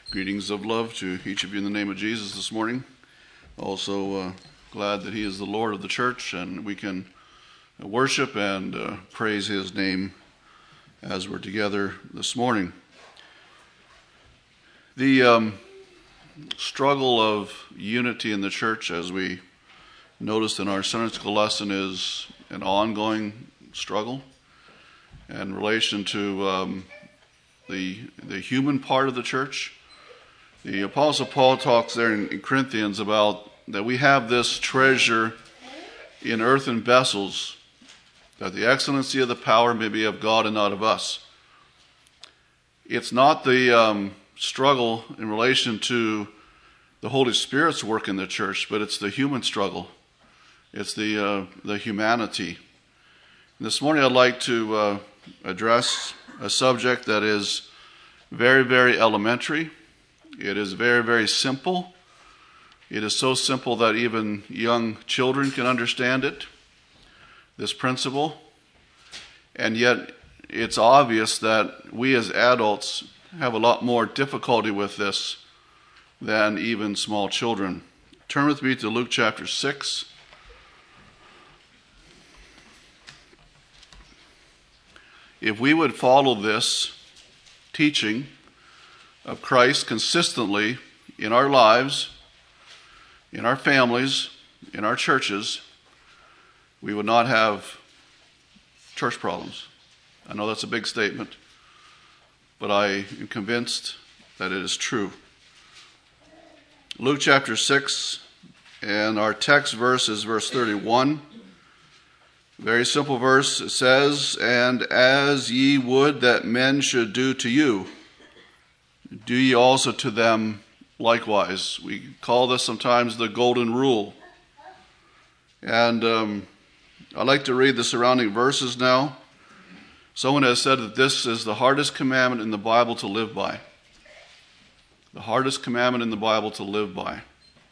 Greetings of love to each of you in the name of Jesus this morning. Also glad that he is the Lord of the church and we can worship and praise his name as we're together this morning. The struggle of unity in the church, as we noticed in our Sunday school lesson, is an ongoing struggle in relation to the human part of the church. The Apostle Paul talks there in Corinthians about that we have this treasure in earthen vessels, that the excellency of the power may be of God and not of us. It's not the struggle in relation to the Holy Spirit's work in the church, but it's the human struggle. It's the humanity. And this morning I'd like to address a subject that is very, very elementary. It is very, very simple. It is so simple that even young children can understand it, this principle. And yet it's obvious that we as adults have a lot more difficulty with this than even small children. Turn with me to Luke chapter 6. If we would follow this teaching of Christ consistently in our lives, in our families, in our churches, we would not have church problems. I know that's a big statement, but I am convinced that it is true. Luke chapter 6, and our text verse is verse 31. Very simple verse. It says, "And as ye would that men should do to you, do ye also to them likewise." We call this sometimes the golden rule. And I'd like to read the surrounding verses now. Someone has said that this is the hardest commandment in the Bible to live by. The hardest commandment in the Bible to live by.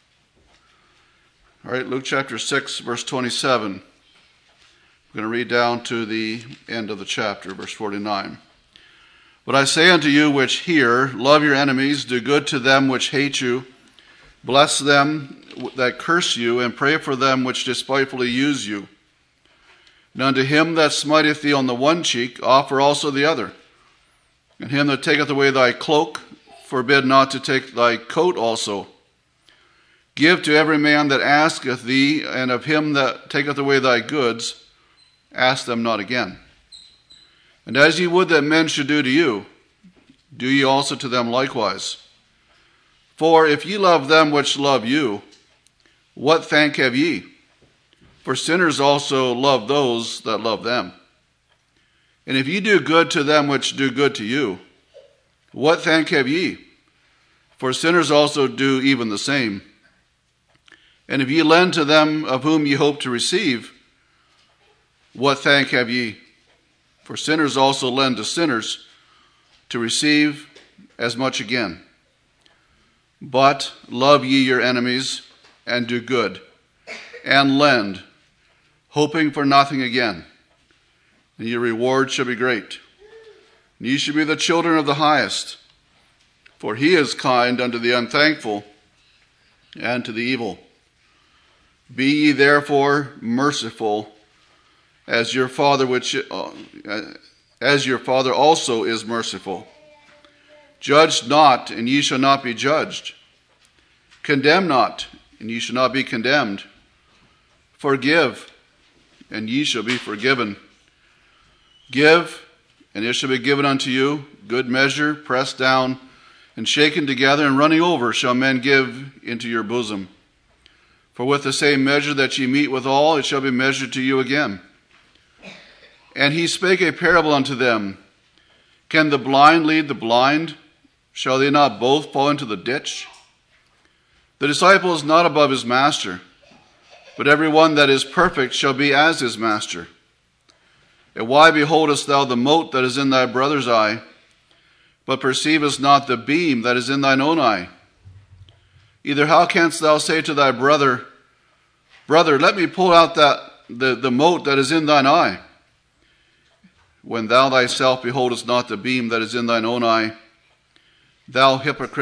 All right, Luke chapter 6, verse 27. We're going to read down to the end of the chapter, verse 49. "But I say unto you which hear, love your enemies, do good to them which hate you, bless them that curse you, and pray for them which despitefully use you. And unto him that smiteth thee on the one cheek, offer also the other. And him that taketh away thy cloak, forbid not to take thy coat also. Give to every man that asketh thee, and of him that taketh away thy goods, ask them not again. And as ye would that men should do to you, do ye also to them likewise. For if ye love them which love you, what thank have ye? For sinners also love those that love them. And if ye do good to them which do good to you, what thank have ye? For sinners also do even the same. And if ye lend to them of whom ye hope to receive, what thank have ye? For sinners also lend to sinners to receive as much again. But love ye your enemies, and do good, and lend, hoping for nothing again. And your reward shall be great. And ye shall be the children of the highest, for he is kind unto the unthankful and to the evil. Be ye therefore merciful, as your Father also is merciful. Judge not, and ye shall not be judged. Condemn not, and ye shall not be condemned. Forgive, and ye shall be forgiven. Give, and it shall be given unto you. Good measure, pressed down, and shaken together, and running over, shall men give into your bosom. For with the same measure that ye meet withal, it shall be measured to you again. And he spake a parable unto them. Can the blind lead the blind? Shall they not both fall into the ditch? The disciple is not above his master, but every one that is perfect shall be as his master. And why beholdest thou the mote that is in thy brother's eye, but perceivest not the beam that is in thine own eye? Either how canst thou say to thy brother, Brother, let me pull out the mote that is in thine eye, when thou thyself beholdest not the beam that is in thine own eye? Thou hypocrite,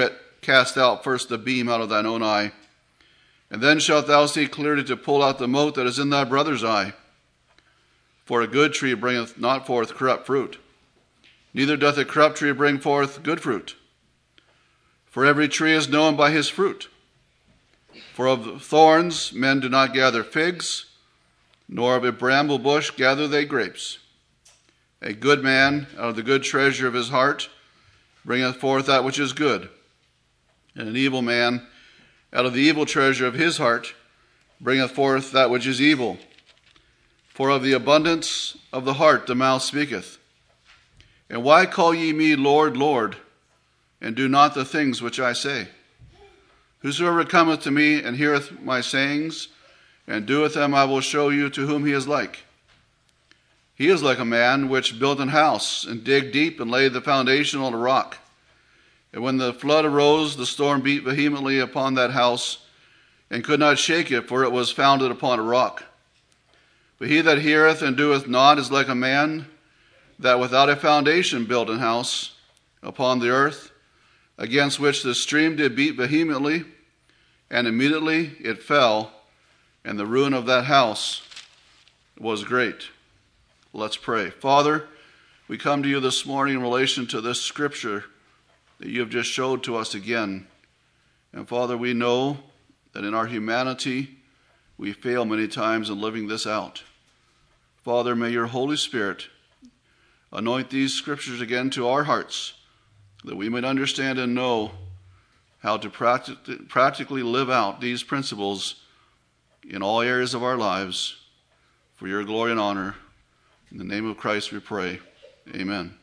cast out first the beam out of thine own eye, and then shalt thou see clearly to pull out the mote that is in thy brother's eye. For a good tree bringeth not forth corrupt fruit, neither doth a corrupt tree bring forth good fruit. For every tree is known by his fruit. For of the thorns men do not gather figs, nor of a bramble bush gather they grapes. A good man out of the good treasure of his heart bringeth forth that which is good, and an evil man out of the evil treasure of his heart bringeth forth that which is evil. For of the abundance of the heart the mouth speaketh. And why call ye me Lord, Lord, and do not the things which I say? Whosoever cometh to me and heareth my sayings, and doeth them, I will show you to whom he is like. He is like a man which built an house, and digged deep, and laid the foundation on a rock. And when the flood arose, the storm beat vehemently upon that house, and could not shake it, for it was founded upon a rock. But he that heareth and doeth not is like a man that without a foundation built an house upon the earth, against which the stream did beat vehemently, and immediately it fell, and the ruin of that house was great. Let's pray. Father, we come to you this morning in relation to this scripture that you have just showed to us again. And Father, we know that in our humanity, we fail many times in living this out. Father, may your Holy Spirit anoint these scriptures again to our hearts, that we might understand and know how to practically live out these principles in all areas of our lives for your glory and honor. In the name of Christ we pray. Amen.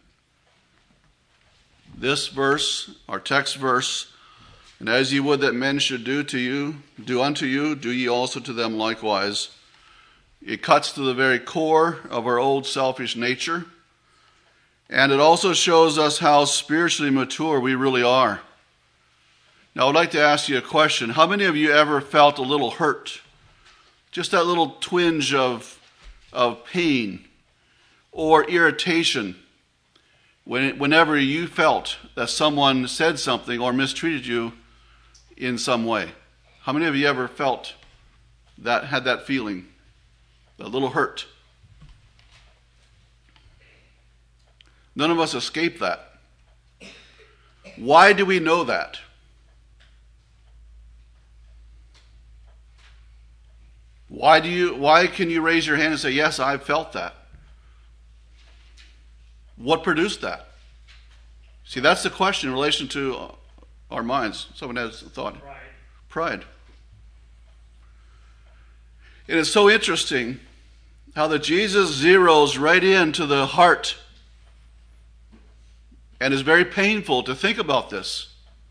This verse, our text verse, and as ye would that men should do unto you, do ye also to them likewise. It cuts to the very core of our old selfish nature, and it also shows us how spiritually mature we really are. Now, I'd like to ask you a question. How many of you ever felt a little hurt? Just that little twinge of pain or irritation whenever you felt that someone said something or mistreated you in some way? How many of you ever felt that, had that feeling, a little hurt? None of us escape that. Why do we know that? Why can you raise your hand and say, yes, I felt that? What produced that? See, that's the question in relation to our minds. Someone has a thought. Pride. It is so interesting how that Jesus zeroes right into the heart, and it's very painful to think about this.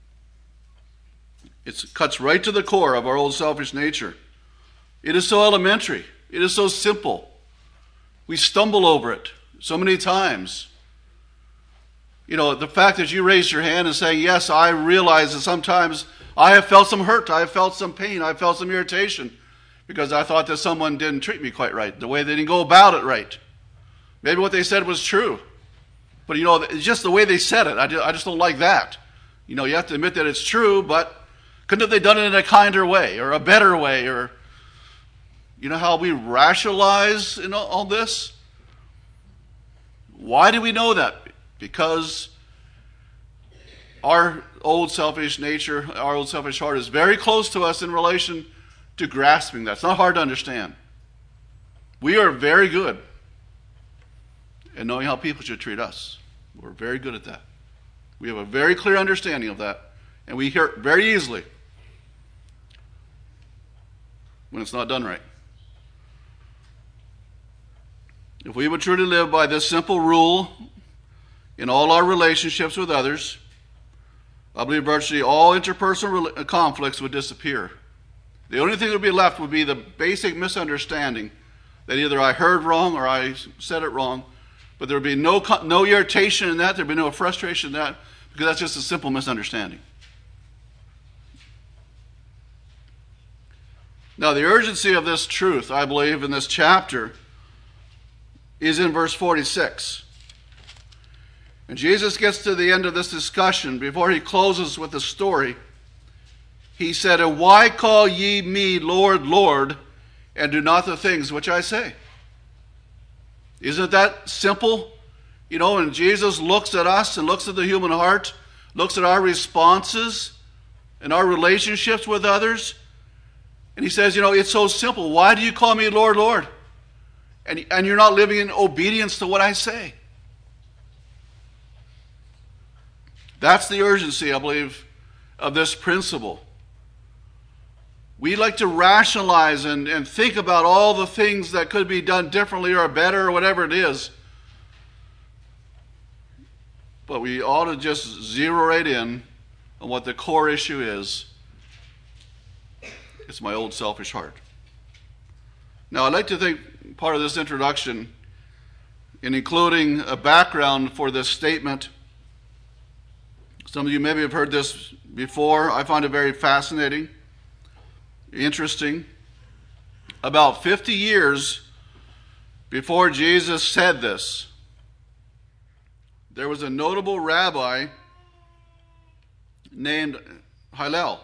It cuts right to the core of our old selfish nature. It is so elementary. It is so simple. We stumble over it so many times. You know, the fact that you raised your hand and say, yes, I realize that sometimes I have felt some hurt, I have felt some pain, I have felt some irritation because I thought that someone didn't treat me quite right, the way they didn't go about it right. Maybe what they said was true, but you know, it's just the way they said it. I just don't like that. You know, you have to admit that it's true, but couldn't have they done it in a kinder way or a better way? Or, you know how we rationalize in all this? Why do we know that? Because our old selfish nature, our old selfish heart is very close to us in relation to grasping that. It's not hard to understand. We are very good at knowing how people should treat us. We're very good at that. We have a very clear understanding of that, and we hear it very easily when it's not done right. If we would truly live by this simple rule in all our relationships with others, I believe virtually all interpersonal conflicts would disappear. The only thing that would be left would be the basic misunderstanding that either I heard wrong or I said it wrong, but there would be no irritation in that, there would be no frustration in that, because that's just a simple misunderstanding. Now, the urgency of this truth, I believe, in this chapter is in verse 46. And Jesus gets to the end of this discussion before he closes with a story he said, "And why call ye me Lord, Lord, and do not the things which I say?" Isn't that simple? You know, when Jesus looks at us and looks at the human heart, looks at our responses and our relationships with others, and he says, you know, it's so simple. Why do you call me Lord, Lord? And you're not living in obedience to what I say. That's the urgency, I believe, of this principle. We like to rationalize and think about all the things that could be done differently or better or whatever it is. But we ought to just zero right in on what the core issue is. It's my old selfish heart. Now, I'd like to think part of this introduction in including a background for this statement. Some of you maybe have heard this before. I find it very fascinating, interesting. About 50 years before Jesus said this, there was a notable rabbi named Hillel.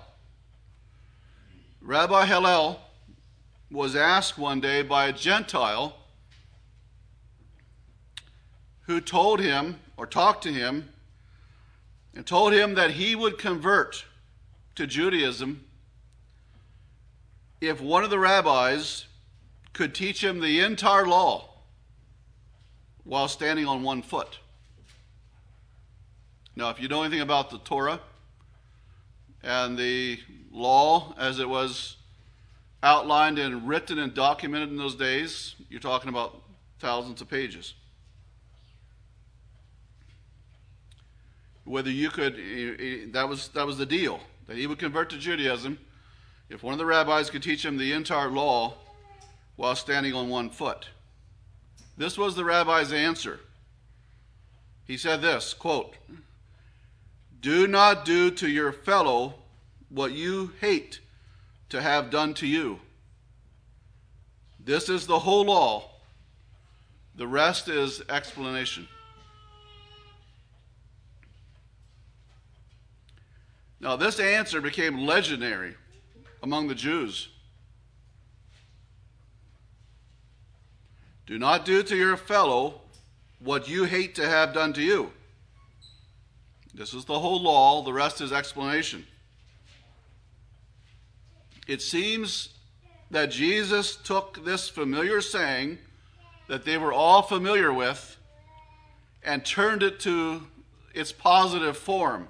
Rabbi Hillel was asked one day by a Gentile who told him, or talked to him, and told him that he would convert to Judaism if one of the rabbis could teach him the entire law while standing on one foot. Now, if you know anything about the Torah and the law as it was outlined and written and documented in those days, you're talking about thousands of pages. Whether you could, that was the deal, that he would convert to Judaism if one of the rabbis could teach him the entire law while standing on one foot. This was the rabbi's answer. He said this, quote, "Do not do to your fellow what you hate to have done to you. This is the whole law. The rest is explanation." Now, this answer became legendary among the Jews. Do not do to your fellow what you hate to have done to you. This is the whole law. The rest is explanation. It seems that Jesus took this familiar saying that they were all familiar with and turned it to its positive form.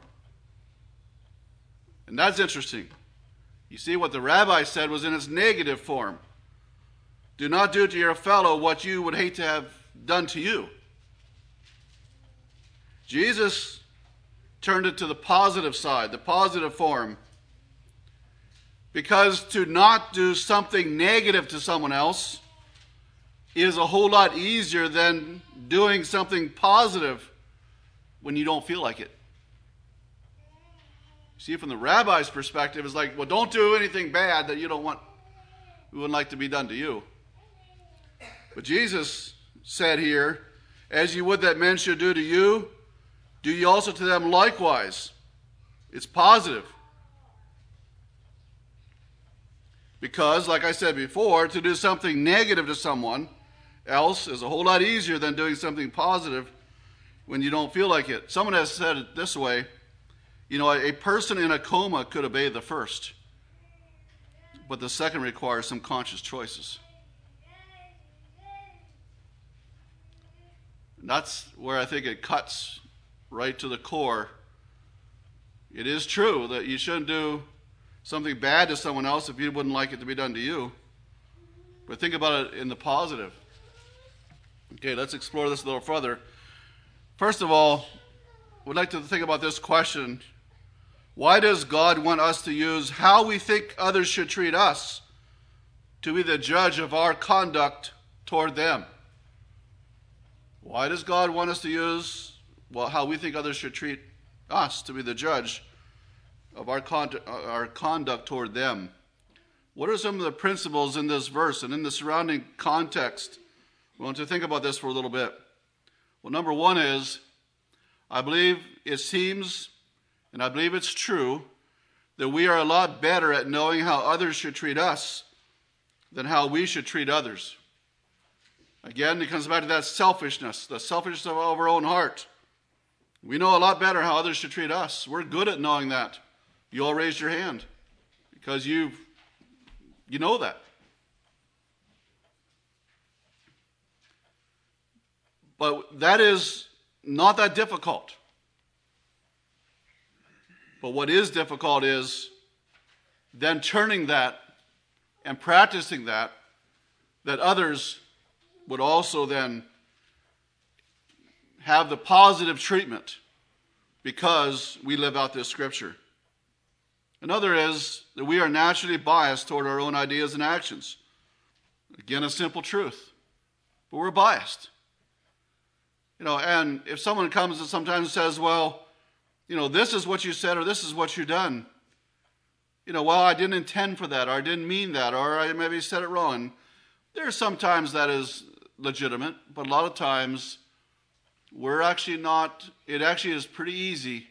And that's interesting. You see, what the rabbi said was in its negative form. Do not do to your fellow what you would hate to have done to you. Jesus turned it to the positive side, the positive form. Because to not do something negative to someone else is a whole lot easier than doing something positive when you don't feel like it. See, from the rabbi's perspective, it's like, well, don't do anything bad that you wouldn't like to be done to you. But Jesus said here, as you would that men should do to you, do ye also to them likewise. It's positive. Because, like I said before, to do something negative to someone else is a whole lot easier than doing something positive when you don't feel like it. Someone has said it this way, you know, a person in a coma could obey the first, but the second requires some conscious choices. And that's where I think it cuts right to the core. It is true that you shouldn't do something bad to someone else if you wouldn't like it to be done to you. But think about it in the positive. Okay, let's explore this a little further. First of all, we'd like to think about this question. Why does God want us to use how we think others should treat us to be the judge of our conduct toward them? Why does God want us to use how we think others should treat us to be the judge of our conduct toward them? What are some of the principles in this verse and in the surrounding context? We want to think about this for a little bit. Well, number one is, I believe it seems, and I believe it's true, that we are a lot better at knowing how others should treat us than how we should treat others. Again, it comes back to that selfishness, the selfishness of our own heart. We know a lot better how others should treat us. We're good at knowing that. You all raised your hand because you know that. But that is not that difficult. But what is difficult is then turning that and practicing that others would also then have the positive treatment because we live out this scripture. Another is that we are naturally biased toward our own ideas and actions. Again, a simple truth. But we're biased. And if someone comes and sometimes says, well, this is what you said or this is what you done. Well, I didn't intend for that or I didn't mean that or I maybe said it wrong. And there are sometimes that is legitimate, but a lot of times we're actually not. It actually is pretty easy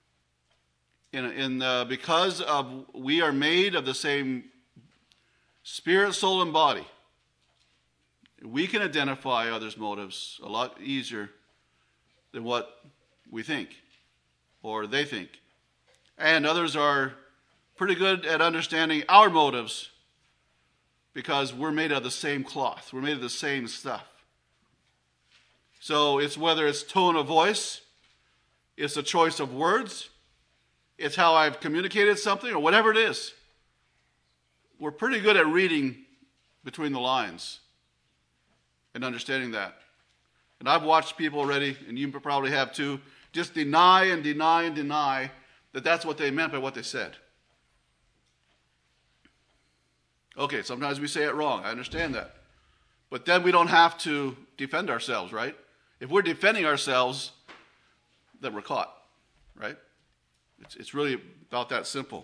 because we are made of the same spirit, soul, and body. We can identify others' motives a lot easier than what we think or they think. And others are pretty good at understanding our motives because we're made of the same cloth. We're made of the same stuff. So it's whether it's tone of voice, it's a choice of words, it's how I've communicated something, or whatever it is. We're pretty good at reading between the lines and understanding that. And I've watched people already, and you probably have too, just deny and deny and deny that that's what they meant by what they said. Okay, sometimes we say it wrong. I understand that. But then we don't have to defend ourselves, right? If we're defending ourselves, then we're caught, right? It's really about that simple.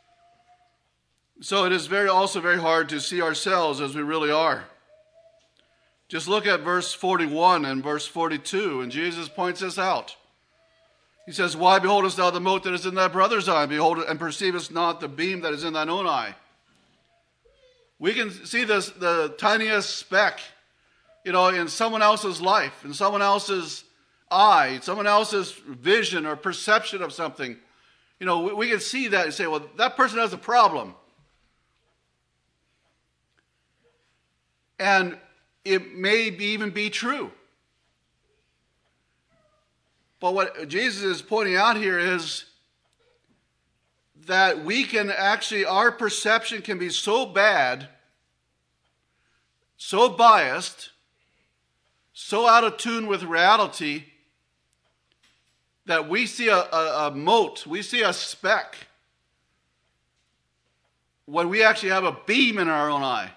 So it is also very hard to see ourselves as we really are. Just look at verse 41 and verse 42, and Jesus points this out. He says, why beholdest thou the mote that is in thy brother's eye, and perceivest not the beam that is in thine own eye? We can see the tiniest speck, in someone else's life, in someone else's eye, someone else's vision or perception of something. We can see that and say, well, that person has a problem. And it may even be true. But what Jesus is pointing out here is that our perception can be so bad, so biased, so out of tune with reality, that we see a mote, we see a speck, when we actually have a beam in our own eye.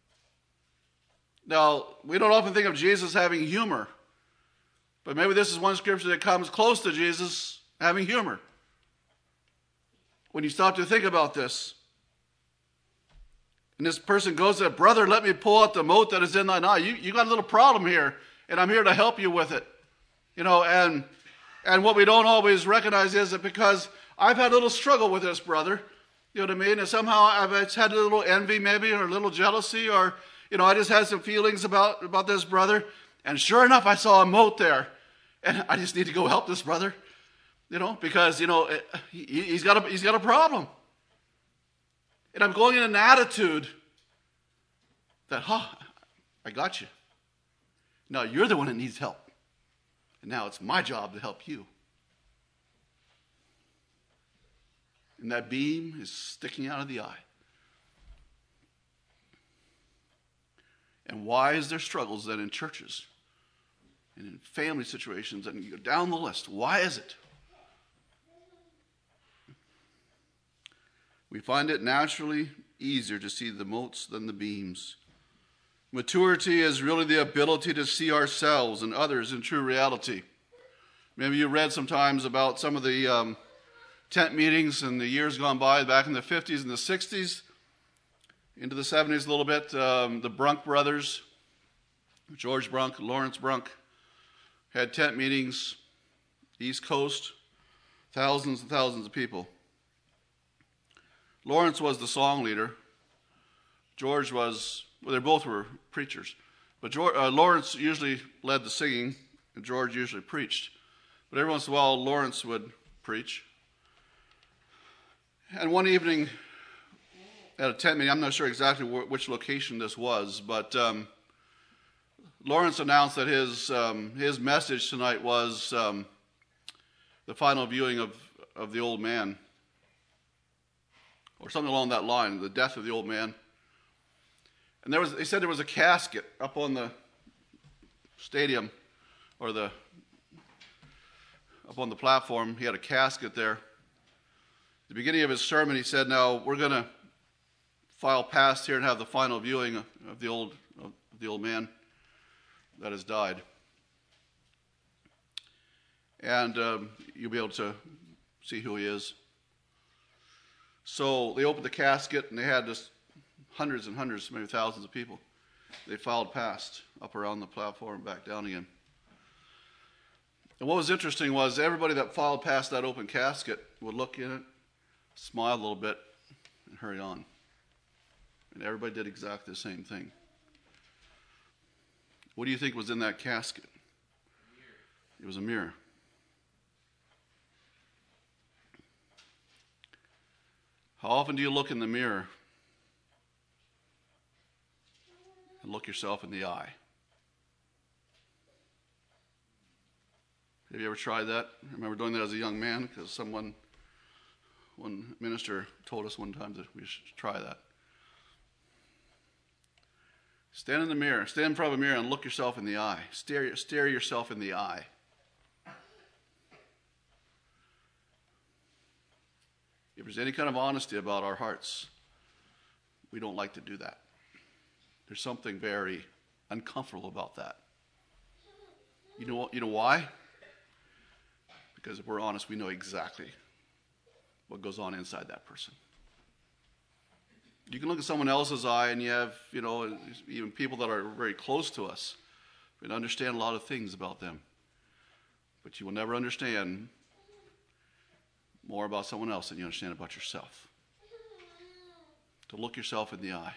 Now, we don't often think of Jesus having humor, but maybe this is one scripture that comes close to Jesus having humor. When you stop to think about this, and this person goes to, brother, let me pull out the mote that is in thine eye. You got a little problem here, and I'm here to help you with it. And what we don't always recognize is that because I've had a little struggle with this, brother, you know what I mean? And somehow I've had a little envy maybe, or a little jealousy, or, I just had some feelings about this brother. And sure enough, I saw a mote there. And I just need to go help this brother, because, he's got a problem. And I'm going in an attitude that, I got you. Now you're the one that needs help. And now it's my job to help you. And that beam is sticking out of the eye. And why is there struggles then in churches and in family situations, and you go down the list? Why is it? We find it naturally easier to see the motes than the beams. Maturity is really the ability to see ourselves and others in true reality. Maybe you read sometimes about some of the tent meetings in the years gone by, back in the 50s and the 60s, into the 70s a little bit. The Brunk brothers, George Brunk, Lawrence Brunk, had tent meetings, East Coast, thousands and thousands of people. Lawrence was the song leader. George was, well, they both were preachers. But Lawrence usually led the singing, and George usually preached. But every once in a while, Lawrence would preach. And one evening at a tent meeting, I'm not sure exactly which location this was, but Lawrence announced that his message tonight was the final viewing of the old man, or something along that line, the death of the old man. And he said there was a casket up on the stadium, or up on the platform. He had a casket there. At the beginning of his sermon, he said, "Now we're going to file past here and have the final viewing of the old man that has died. And you'll be able to see who he is." So they opened the casket, and they had just hundreds and hundreds, maybe thousands of people. They filed past, up around the platform, back down again. And what was interesting was everybody that filed past that open casket would look in it, smile a little bit, and hurry on. And everybody did exactly the same thing. What do you think was in that casket? It was a mirror. How often do you look in the mirror and look yourself in the eye? Have you ever tried that? I remember doing that as a young man because one minister told us one time that we should try that. Stand in the mirror, stand in front of a mirror and look yourself in the eye. Stare yourself in the eye. If there's any kind of honesty about our hearts, we don't like to do that. There's something very uncomfortable about that. You know why? Because if we're honest, we know exactly what goes on inside that person. You can look at someone else's eye, and you have, even people that are very close to us, and understand a lot of things about them. But you will never understand more about someone else than you understand about yourself. To look yourself in the eye.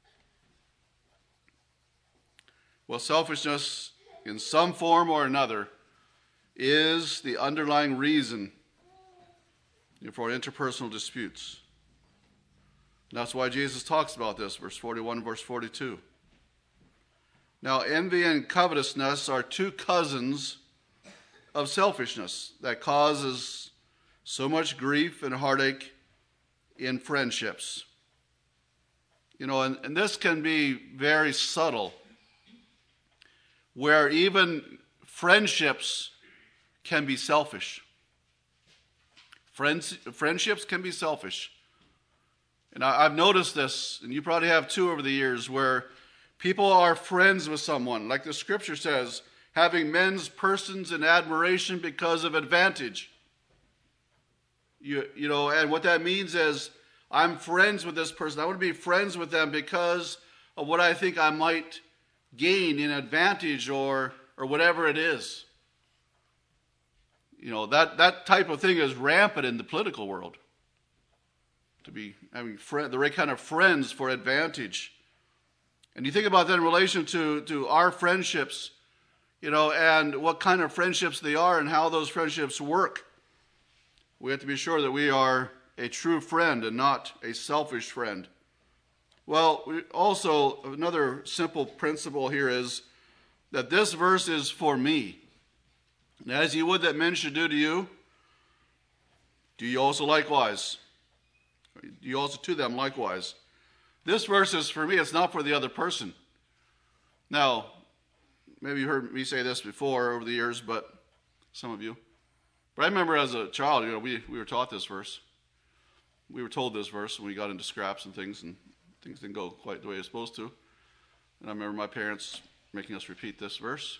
Well, selfishness, in some form or another, is the underlying reason for interpersonal disputes. And that's why Jesus talks about this, verse 41 and verse 42. Now, envy and covetousness are two cousins of selfishness that causes so much grief and heartache in friendships. And this can be very subtle, where even friendships can be selfish. Friendships can be selfish. And I've noticed this, and you probably have too over the years, where people are friends with someone, like the scripture says, having men's persons in admiration because of advantage. And what that means is, I'm friends with this person. I want to be friends with them because of what I think I might gain in advantage or whatever it is. That type of thing is rampant in the political world. To be having the right kind of friends for advantage. And you think about that in relation to our friendships, and what kind of friendships they are and how those friendships work. We have to be sure that we are a true friend and not a selfish friend. Well, also, another simple principle here is that this verse is for me. And as you would that men should do to you, do you also likewise. Do you also to them likewise. This verse is for me, it's not for the other person. Now, maybe you heard me say this before over the years, but some of you. But I remember as a child, we were taught this verse. We were told this verse when we got into scraps and things didn't go quite the way it was supposed to. And I remember my parents making us repeat this verse.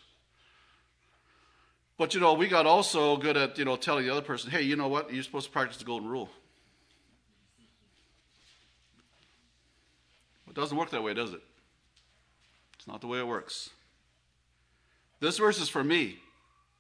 But, we got also good at, telling the other person, hey, you know what? You're supposed to practice the golden rule. It doesn't work that way, does it? It's not the way it works. This verse is for me.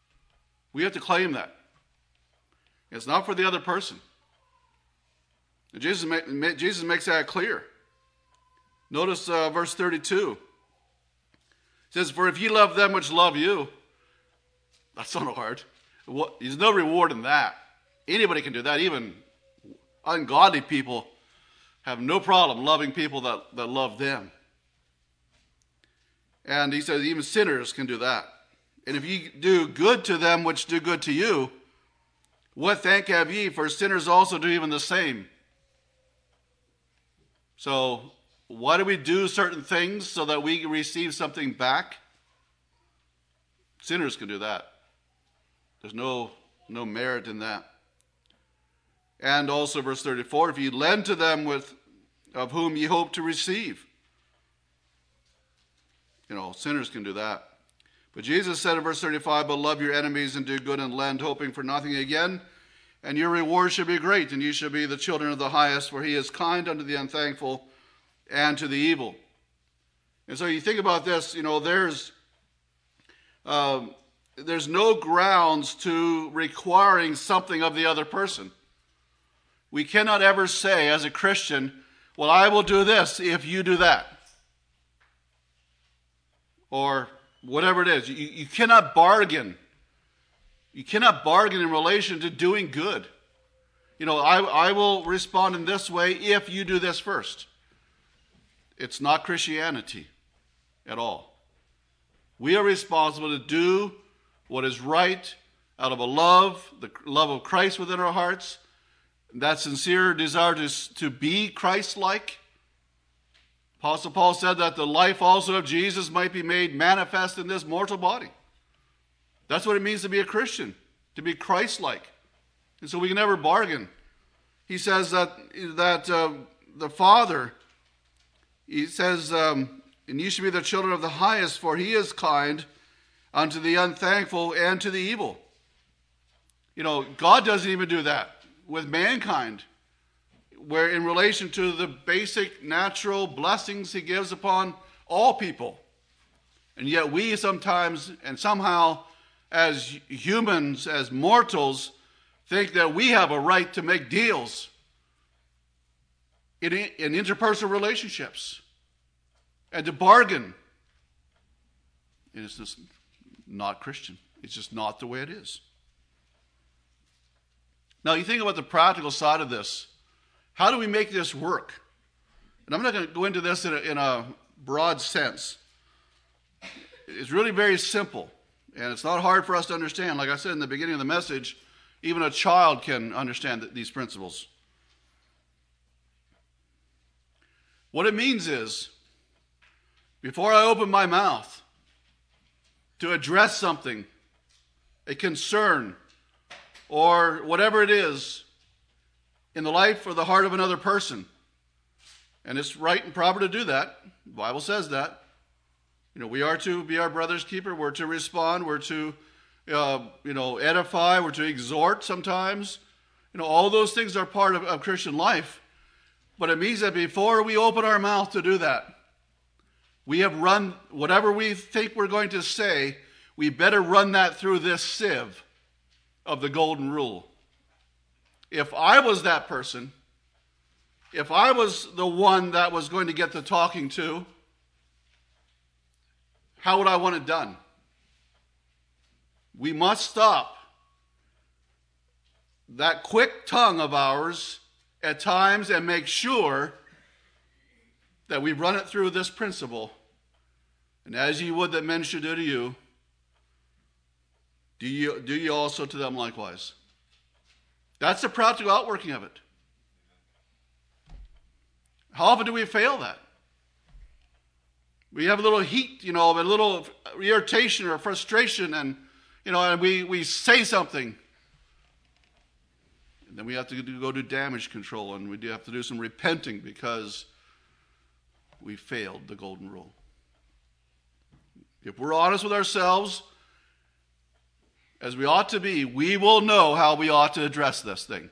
We have to claim that. It's not for the other person. Jesus makes that clear. Notice verse 32. It says, "For if ye love them which love you," that's not hard. There's no reward in that. Anybody can do that. Even ungodly people have no problem loving people that love them. And he says even sinners can do that. "And if ye do good to them which do good to you, what thank have ye? For sinners also do even the same." So why do we do certain things? So that we can receive something back? Sinners can do that. There's no merit in that. And also verse 34, "If ye lend to them of whom ye hope to receive." Sinners can do that. But Jesus said in verse 35, "But love your enemies and do good and lend, hoping for nothing again. And your reward shall be great, and ye shall be the children of the highest, for he is kind unto the unthankful and to the evil." And so you think about this, there's no grounds to requiring something of the other person. We cannot ever say as a Christian, "Well, I will do this if you do that." Or whatever it is. You cannot bargain. You cannot bargain in relation to doing good. I will respond in this way if you do this first. It's not Christianity at all. We are responsible to do what is right out of the love of Christ within our hearts, that sincere desire to be Christ-like. Apostle Paul said that the life also of Jesus might be made manifest in this mortal body. That's what it means to be a Christian, to be Christ-like. And so we can never bargain. He says that the Father, he says, "And ye shall be the children of the highest, for he is kind unto the unthankful and to the evil." God doesn't even do that with mankind, where in relation to the basic natural blessings he gives upon all people. And yet we sometimes and somehow as humans, as mortals, think that we have a right to make deals in interpersonal relationships and to bargain. And it's just not Christian. It's just not the way it is. Now you think about the practical side of this. How do we make this work? And I'm not going to go into this in a broad sense. It's really very simple. And it's not hard for us to understand. Like I said in the beginning of the message, even a child can understand these principles. What it means is, before I open my mouth to address something, a concern, or whatever it is, in the life or the heart of another person. And it's right and proper to do that. The Bible says that. We are to be our brother's keeper. We're to respond. We're to, edify. We're to exhort sometimes. All those things are part of Christian life. But it means that before we open our mouth to do that, we have run whatever we think we're going to say, we better run that through this sieve of the golden rule. If I was that person, if I was the one that was going to get the talking to, how would I want it done? We must stop that quick tongue of ours at times and make sure that we run it through this principle. And as ye would that men should do to you, do ye also to them likewise. That's the practical outworking of it. How often do we fail that? We have a little heat, a little irritation or frustration, and we say something. And then we have to go do damage control, and we do have to do some repenting because we failed the golden rule. If we're honest with ourselves, as we ought to be, we will know how we ought to address this thing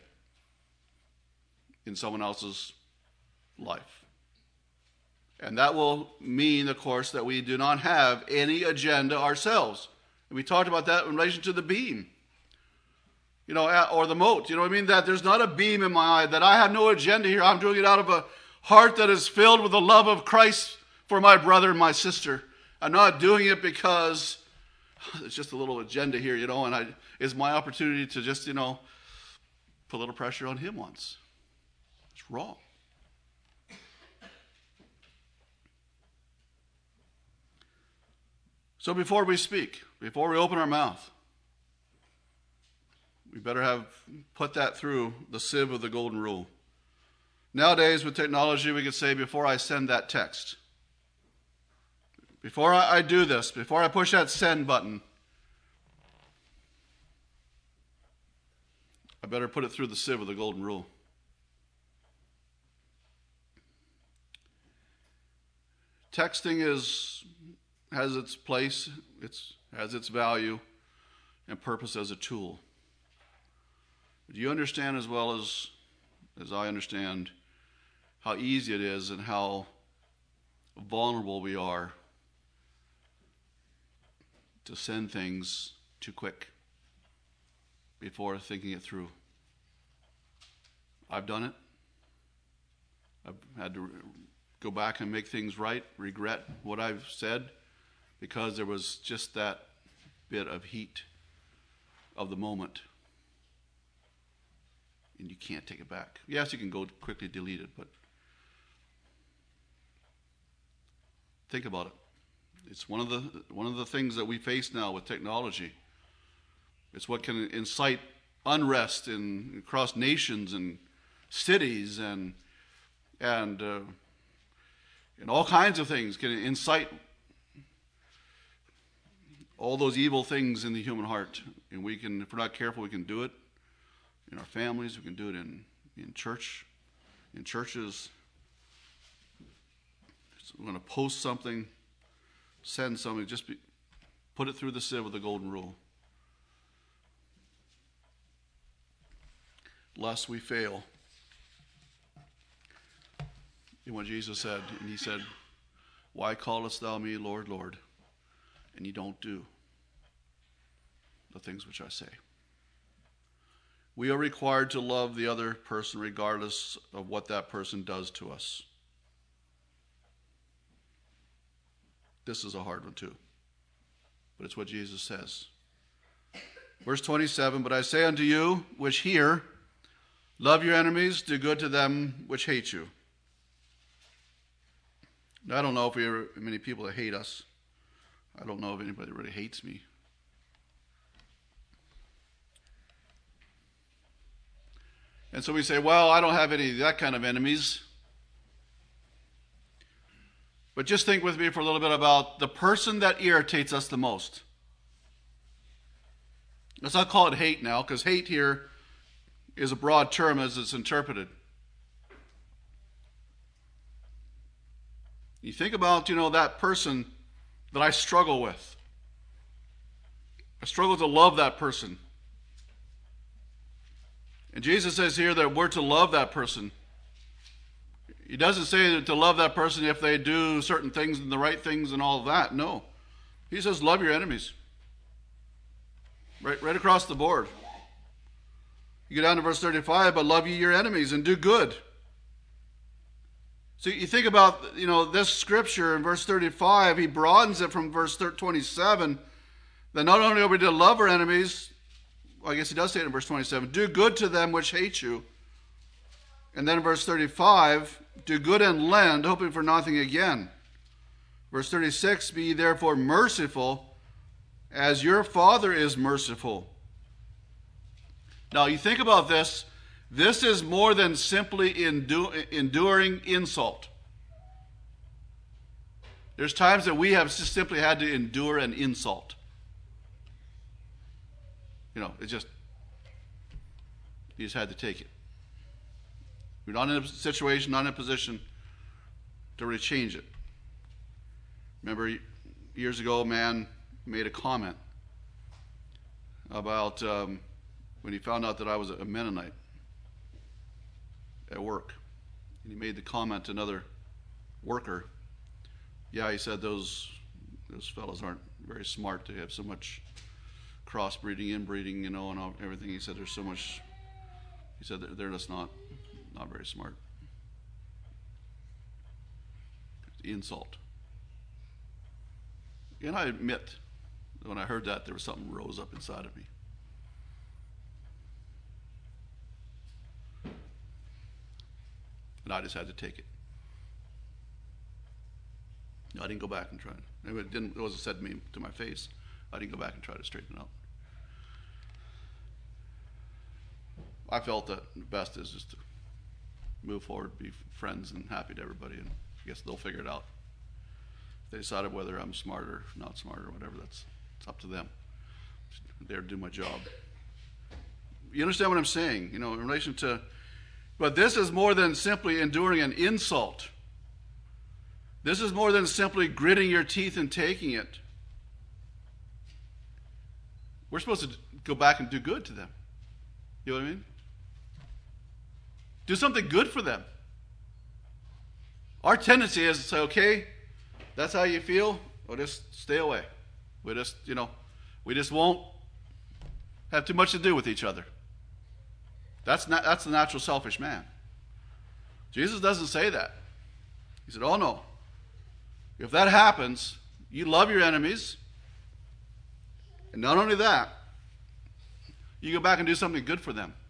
in someone else's life. And that will mean, of course, that we do not have any agenda ourselves. And we talked about that in relation to the beam. or the moat. You know what I mean? That there's not a beam in my eye, that I have no agenda here. I'm doing it out of a heart that is filled with the love of Christ for my brother and my sister. I'm not doing it because it's just a little agenda here, and it's my opportunity to just, put a little pressure on him once. It's wrong. So before we speak, before we open our mouth, we better put that through the sieve of the golden rule. Nowadays, with technology, we could say, before I send that text, before I do this, before I push that send button, I better put it through the sieve of the golden rule. Texting has its place, has its value and purpose as a tool. Do you understand as well as I understand how easy it is and how vulnerable we are to send things too quick before thinking it through? I've done it. I've had to go back and make things right, regret what I've said, because there was just that bit of heat of the moment. And you can't take it back. Yes, you can go quickly delete it, but think about it. It's one of the things that we face now with technology. It's what can incite unrest across nations and cities and all kinds of things. Can incite all those evil things in the human heart. And we can, if we're not careful, we can do it in our families. We can do it in church, in churches. So we're going to post something, send something, put it through the sieve of the golden rule, lest we fail in what Jesus said. And he said, "Why callest thou me Lord, Lord, and you don't do the things which I say?" We are required to love the other person regardless of what that person does to us. This is a hard one too, but it's what Jesus says. Verse 27, "But I say unto you which hear, love your enemies, do good to them which hate you." Now, I don't know if we have many people that hate us. I don't know if anybody really hates me. And so we say, well, I don't have any of that kind of enemies. But just think with me for a little bit about the person that irritates us the most. Let's not call it hate now, because hate here is a broad term as it's interpreted. You think about, that person that I struggle with. I struggle to love that person. And Jesus says here that we're to love that person. He doesn't say to love that person if they do certain things and the right things and all of that. No. He says love your enemies. Right across the board. You get down to verse 35, "But love ye your enemies and do good." So you think about, this scripture in verse 35, he broadens it from verse 27, that not only are we to love our enemies, well, I guess he does say it in verse 27, "Do good to them which hate you." And then in verse 35, "Do good and lend, hoping for nothing again." Verse 36, "Be ye therefore merciful, as your Father is merciful." Now you think about this. This is more than simply enduring insult. There's times that we have just simply had to endure an insult. You just had to take it. You're not in a situation, not in a position to really change it. Remember, years ago, a man made a comment about when he found out that I was a Mennonite at work. And he made the comment to another worker. Yeah, he said those fellows aren't very smart to have so much crossbreeding, inbreeding, and everything. He said there's so much. He said they're just not very smart. The insult. And I admit, when I heard that, there was something rose up inside of me. And I just had to take it. I didn't go back and try. It wasn't said to my face. I didn't go back and try to straighten it out. I felt that the best is just to move forward, be friends and happy to everybody, and I guess they'll figure it out. If they decided whether I'm smart or not smart or whatever, it's up to them. They're to do my job. You understand what I'm saying? In relation to, but this is more than simply enduring an insult. This is more than simply gritting your teeth and taking it. We're supposed to go back and do good to them. You know what I mean? Do something good for them. Our tendency is to say, okay, that's how you feel, well, just stay away. We just won't have too much to do with each other. That's the natural selfish man. Jesus doesn't say that. He said, oh no. If that happens, you love your enemies. And not only that, you go back and do something good for them.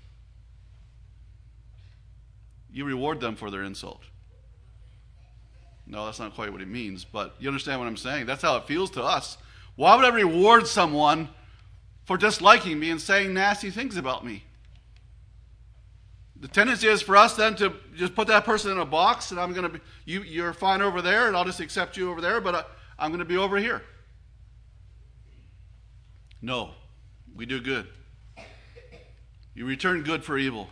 You reward them for their insult. No, that's not quite what he means, but you understand what I'm saying? That's how it feels to us. Why would I reward someone for disliking me and saying nasty things about me? The tendency is for us then to just put that person in a box, and I'm going to be, you're fine over there, and I'll just accept you over there, but I'm going to be over here. No, we do good. You return good for evil.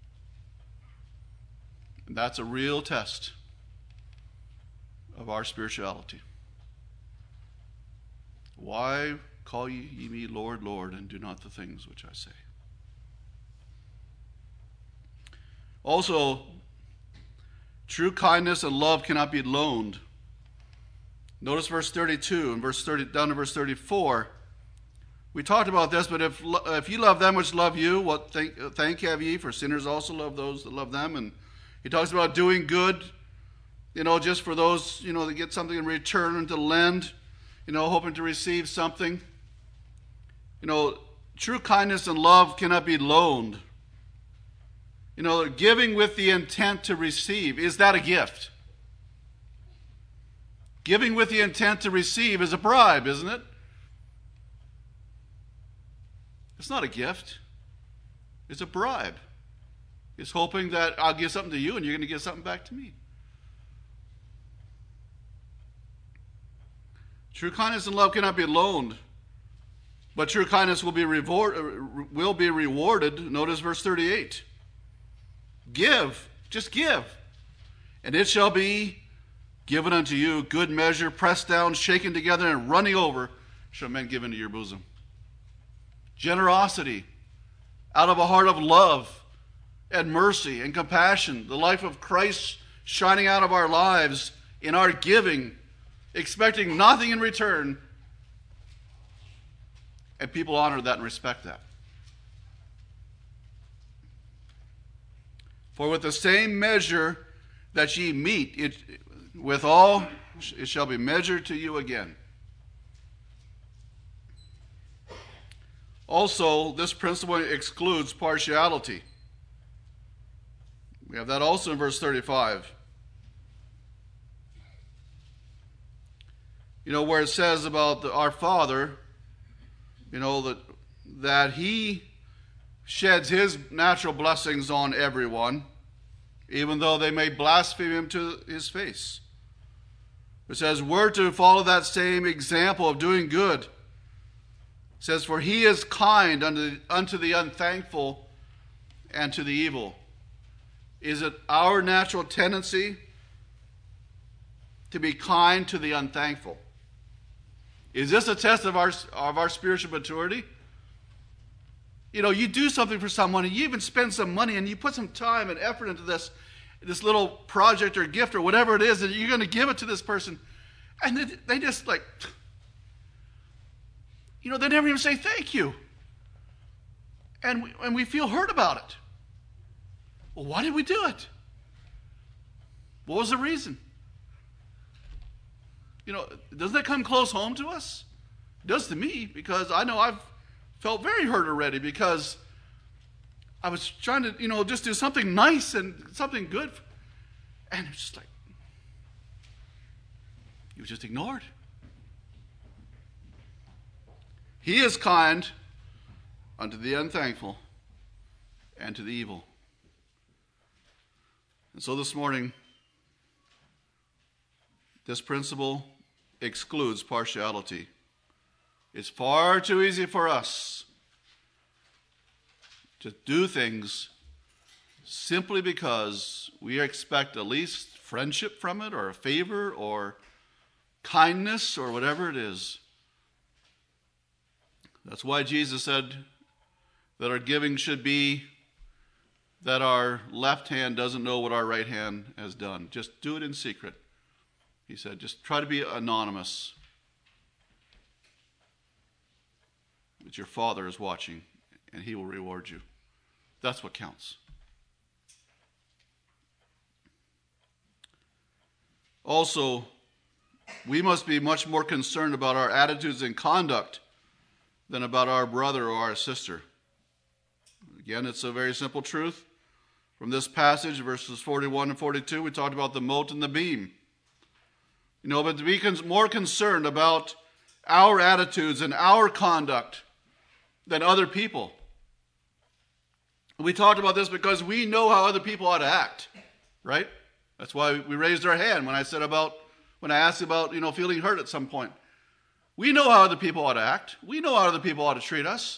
And that's a real test of our spirituality. Why call ye me Lord, Lord, and do not the things which I say? Also, true kindness and love cannot be loaned. Notice verse 32 and down to verse 34. We talked about this, but if you love them which love you, what thank have ye? For sinners also love those that love them. And he talks about doing good, just for those, that get something in return and to lend, hoping to receive something. True kindness and love cannot be loaned. Giving with the intent to receive, is that a gift? Giving with the intent to receive is a bribe, isn't it? It's not a gift. It's a bribe. It's hoping that I'll give something to you and you're going to give something back to me. True kindness and love cannot be loaned, but true kindness will be rewarded. Notice verse 38. Give, just give, and it shall be given unto you, good measure, pressed down, shaken together, and running over, shall men give into your bosom. Generosity, out of a heart of love and mercy and compassion, the life of Christ shining out of our lives in our giving, expecting nothing in return, and people honor that and respect that. For with the same measure that ye meet it withal, it shall be measured to you again. Also, this principle excludes partiality. We have that also in verse 35. Where it says about our Father, that He sheds His natural blessings on everyone, even though they may blaspheme Him to His face. It says, we're to follow that same example of doing good. It says, for He is kind unto the unthankful and to the evil. Is it our natural tendency to be kind to the unthankful? Is this a test of our spiritual maturity? You do something for someone and you even spend some money and you put some time and effort into this little project or gift or whatever it is, and you're going to give it to this person, and they just they never even say thank you. And we feel hurt about it. Well, why did we do it? What was the reason? Doesn't that come close home to us? It does to me, because I know I've felt very hurt already, because I was trying to, just do something nice and something good. And it's just like, you were just ignored. He is kind unto the unthankful and to the evil. And so this morning, this principle excludes partiality. It's far too easy for us to do things simply because we expect at least friendship from it, or a favor, or kindness, or whatever it is. That's why Jesus said that our giving should be that our left hand doesn't know what our right hand has done. Just do it in secret. He said, just try to be anonymous. But your Father is watching, and He will reward you. That's what counts. Also, we must be much more concerned about our attitudes and conduct than about our brother or our sister. Again, it's a very simple truth. From this passage, verses 41 and 42, we talked about the mote and the beam. But to be more concerned about our attitudes and our conduct than other people. We talked about this because we know how other people ought to act, right? That's why we raised our hand when I asked about, feeling hurt at some point. We know how other people ought to act. We know how other people ought to treat us.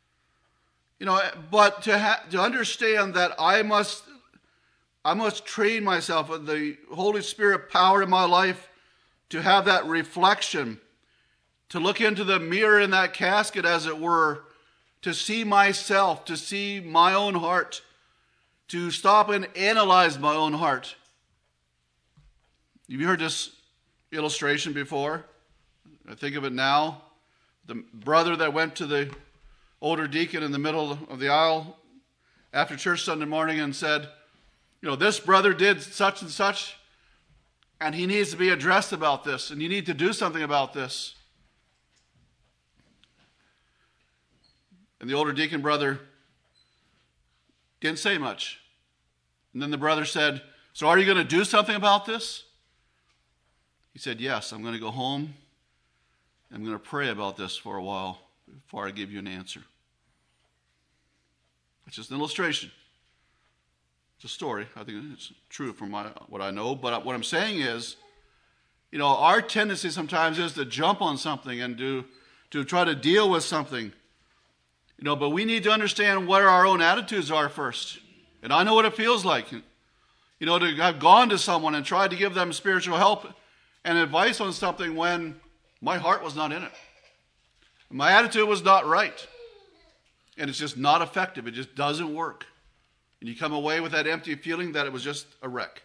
But to understand that I must train myself with the Holy Spirit power in my life to have that reflection, to look into the mirror in that casket, as it were, to see myself, to see my own heart, to stop and analyze my own heart. Have you heard this illustration before? I think of it now. The brother that went to the older deacon in the middle of the aisle after church Sunday morning and said, this brother did such and such, and he needs to be addressed about this, and you need to do something about this. And the older deacon brother didn't say much. And then the brother said, so are you going to do something about this? He said, yes, I'm going to go home. I'm going to pray about this for a while before I give you an answer. It's just an illustration. It's a story. I think it's true from what I know. But what I'm saying is, our tendency sometimes is to jump on something and to try to deal with something. But we need to understand what our own attitudes are first. And I know what it feels like, to have gone to someone and tried to give them spiritual help and advice on something when my heart was not in it. My attitude was not right. And it's just not effective. It just doesn't work. And you come away with that empty feeling that it was just a wreck.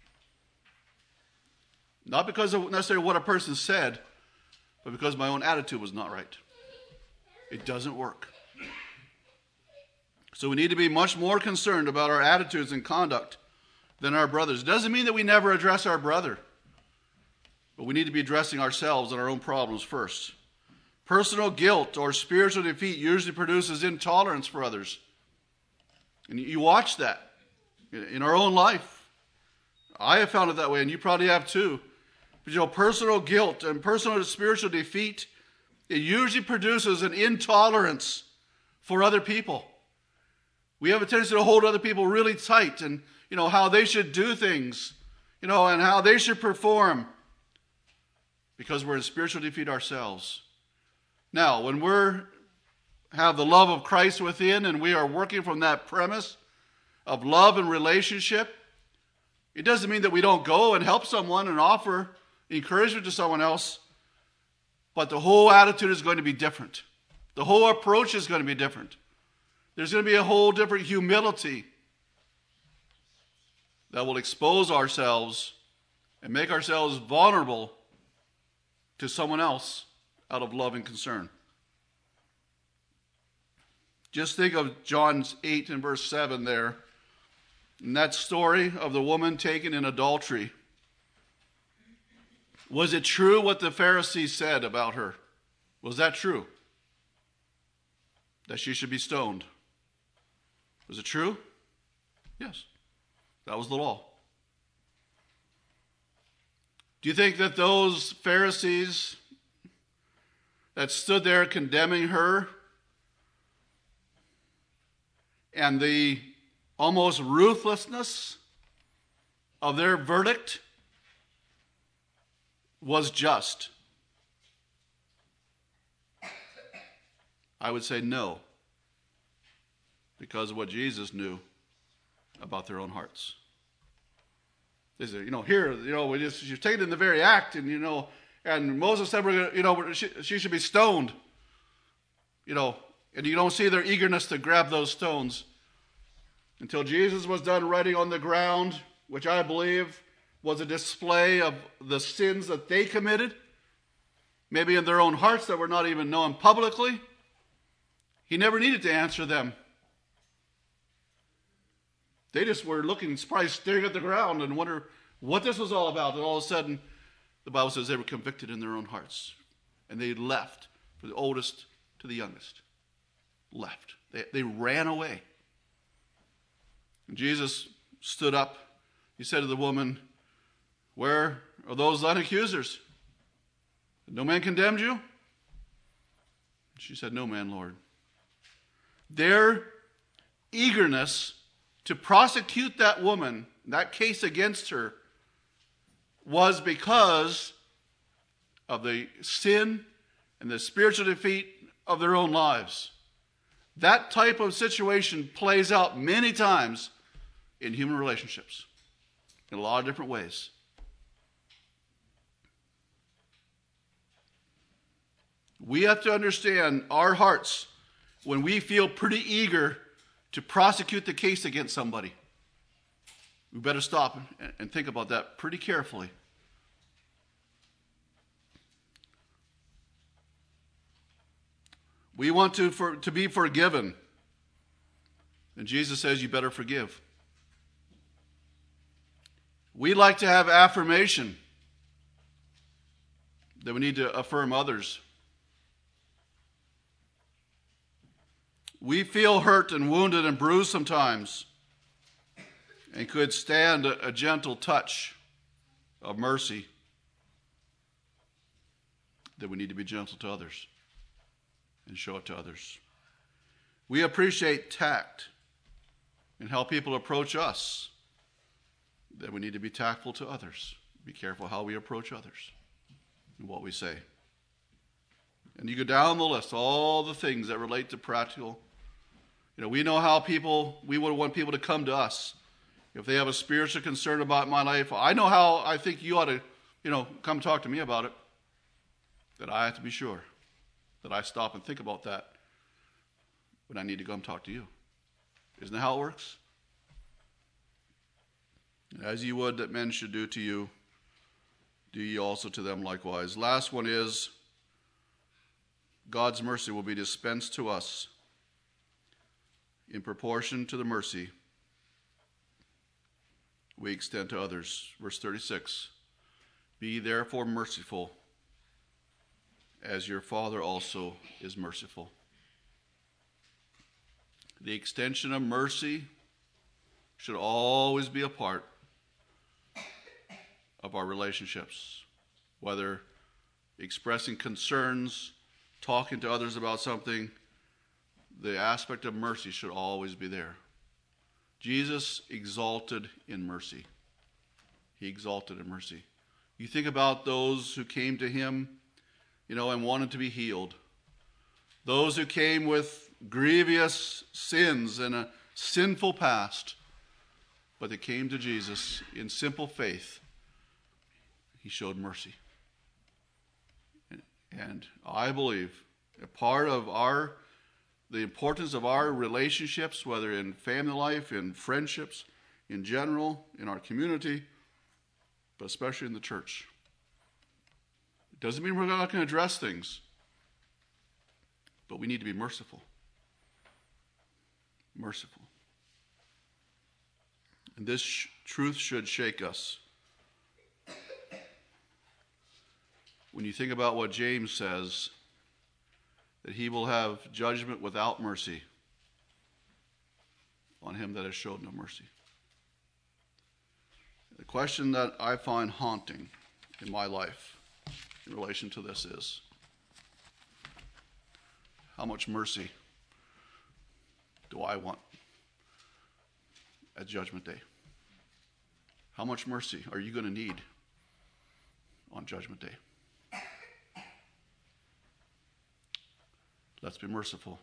Not because of necessarily what a person said, but because my own attitude was not right. It doesn't work. So we need to be much more concerned about our attitudes and conduct than our brothers. It doesn't mean that we never address our brother, but we need to be addressing ourselves and our own problems first. Personal guilt or spiritual defeat usually produces intolerance for others. And you watch that in our own life. I have found it that way, and you probably have too. But personal guilt and personal spiritual defeat, it usually produces an intolerance for other people. We have a tendency to hold other people really tight and, how they should do things, and how they should perform because we're in spiritual defeat ourselves. Now, when we have the love of Christ within and we are working from that premise of love and relationship, it doesn't mean that we don't go and help someone and offer encouragement to someone else, but the whole attitude is going to be different. The whole approach is going to be different. There's going to be a whole different humility that will expose ourselves and make ourselves vulnerable to someone else out of love and concern. Just think of John 8 and verse 7 there. In that story of the woman taken in adultery. Was it true what the Pharisees said about her? Was that true? That she should be stoned. Was it true? Yes. That was the law. Do you think that those Pharisees that stood there condemning her and the almost ruthlessness of their verdict was just? I would say no, because of what Jesus knew about their own hearts. They said, here, she's taken in the very act, and Moses said, she should be stoned, and you don't see their eagerness to grab those stones until Jesus was done writing on the ground, which I believe was a display of the sins that they committed, maybe in their own hearts that were not even known publicly. He never needed to answer them. They just were looking, probably staring at the ground and wonder what this was all about. And all of a sudden, the Bible says they were convicted in their own hearts. And they left, from the oldest to the youngest. Left. They ran away. And Jesus stood up. He said to the woman, "Where are those thine accusers? No man condemned you?" She said, "No man, Lord." Their eagerness to prosecute that woman, that case against her, was because of the sin and the spiritual defeat of their own lives. That type of situation plays out many times in human relationships in a lot of different ways. We have to understand our hearts when we feel pretty eager to prosecute the case against somebody. We better stop and think about that pretty carefully. We want to be forgiven. And Jesus says you better forgive. We like to have affirmation that we need to affirm others. We feel hurt and wounded and bruised sometimes and could stand a gentle touch of mercy, that we need to be gentle to others and show it to others. We appreciate tact and how people approach us, that we need to be tactful to others. Be careful how we approach others and what we say. And you go down the list, all the things that relate to practical. We know how we would want people to come to us. If they have a spiritual concern about my life, I know how I think you ought to, come talk to me about it. That I have to be sure that I stop and think about that when I need to come talk to you. Isn't that how it works? As ye would that men should do to you, do ye also to them likewise. Last one is, God's mercy will be dispensed to us in proportion to the mercy we extend to others. Verse 36, be therefore merciful, as your Father also is merciful. The extension of mercy should always be a part of our relationships, whether expressing concerns, talking to others about something. The aspect of mercy should always be there. Jesus exalted in mercy. He exalted in mercy. You think about those who came to him, and wanted to be healed. Those who came with grievous sins and a sinful past, but they came to Jesus in simple faith. He showed mercy. And I believe a part of the importance of our relationships, whether in family life, in friendships, in general, in our community, but especially in the church. It doesn't mean we're not going to address things, but we need to be merciful. merciful. And this truth should shake us. When you think about what James says, that he will have judgment without mercy on him that has showed no mercy. The question that I find haunting in my life in relation to this is, how much mercy do I want at Judgment Day? How much mercy are you going to need on Judgment Day? Let's be merciful.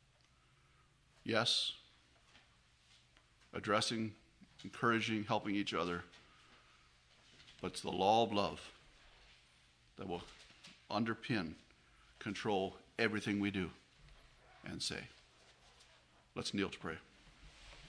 Yes, addressing, encouraging, helping each other, but it's the law of love that will underpin, control everything we do and say. Let's kneel to pray.